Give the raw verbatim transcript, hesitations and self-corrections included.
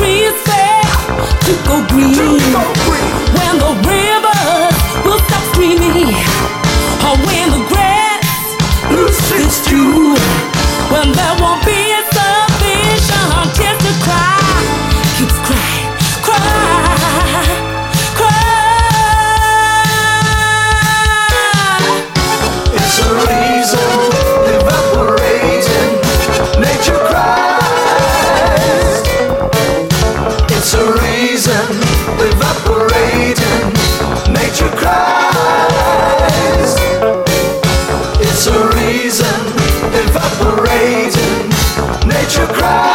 trees fail to go green, when the rivers will stop screaming, or when the grass loses too, when there won't be a sufficient tears to cry, keeps crying, cry, cry. It's a reason evaporating, nature cries. It's a reason evaporating, nature cries. It's a reason evaporating, nature cries.